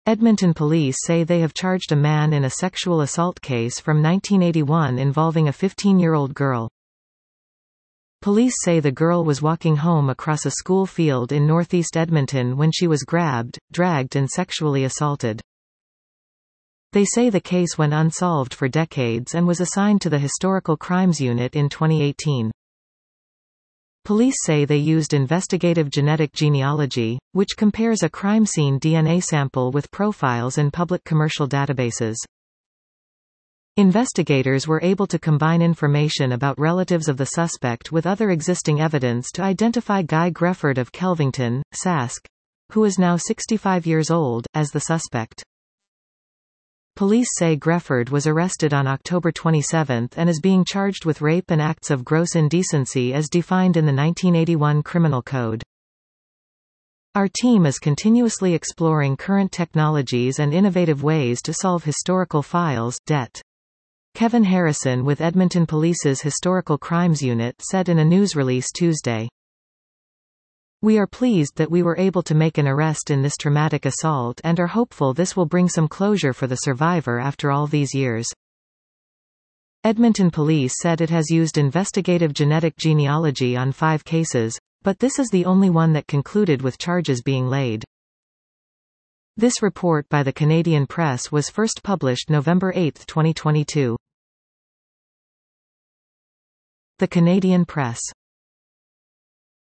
Edmonton police say they have charged a man in a sexual assault case from 1981 involving a 15-year-old girl. Police say the girl was walking home across a school field in northeast Edmonton when she was grabbed, dragged and sexually assaulted. They say the case went unsolved for decades and was assigned to the Historical Crimes Unit in 2018. Police say they used investigative genetic genealogy, which compares a crime scene DNA sample with profiles in public commercial databases. Investigators were able to combine information about relatives of the suspect with other existing evidence to identify Guy Grefford of Kelvington, Sask, who is now 65 years old, as the suspect. Police say Grefford was arrested on October 27 and is being charged with rape and acts of gross indecency as defined in the 1981 Criminal Code. Our team is continuously exploring current technologies and innovative ways to solve historical files. Det. Kevin Harrison with Edmonton Police's Historical Crimes Unit said in a news release Tuesday. We are pleased that we were able to make an arrest in this traumatic assault and are hopeful this will bring some closure for the survivor after all these years. Edmonton Police said it has used investigative genetic genealogy on 5 cases, but this is the only one that concluded with charges being laid. This report by the Canadian Press was first published November 8, 2022. The Canadian Press.